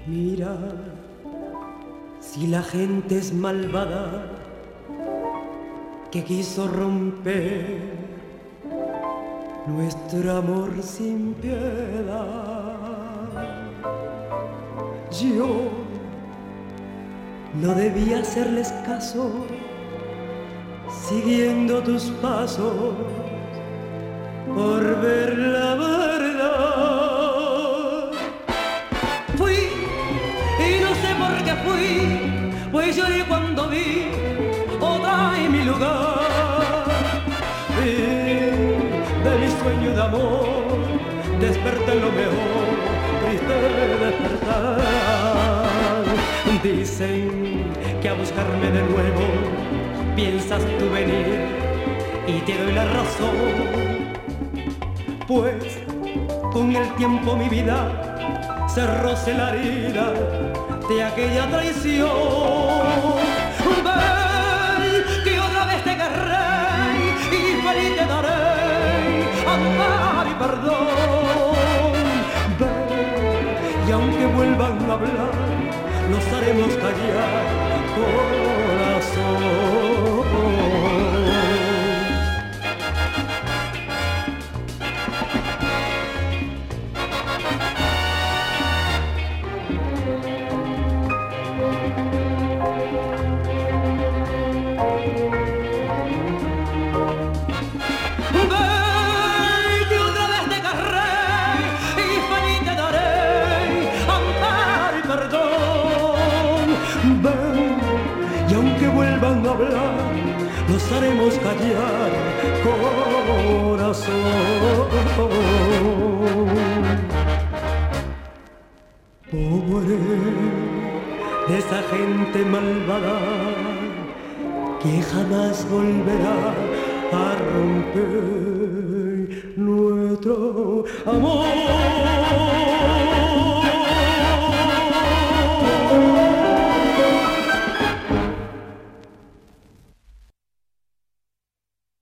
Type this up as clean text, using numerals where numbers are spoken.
Mira, si la gente es malvada, que quiso romper nuestro amor sin piedad. Yo no debía hacerles caso, siguiendo tus pasos, por ver la verdad. Fui, y no sé por qué fui, pues lloré cuando vi otra en mi lugar. Y de mi sueño de amor desperté lo mejor, triste despertar. Dicen que a buscarme de nuevo piensas tú venir, y te doy la razón, pues con el tiempo mi vida se roce la herida de aquella traición. Ven, que otra vez te querré y feliz te daré amparo y perdón. Ven, y aunque vuelvan a hablar, nos haremos callar, corazón. Vuelvan a hablar, nos haremos callar, corazón. Pobre de esa gente malvada que jamás volverá a romper nuestro amor.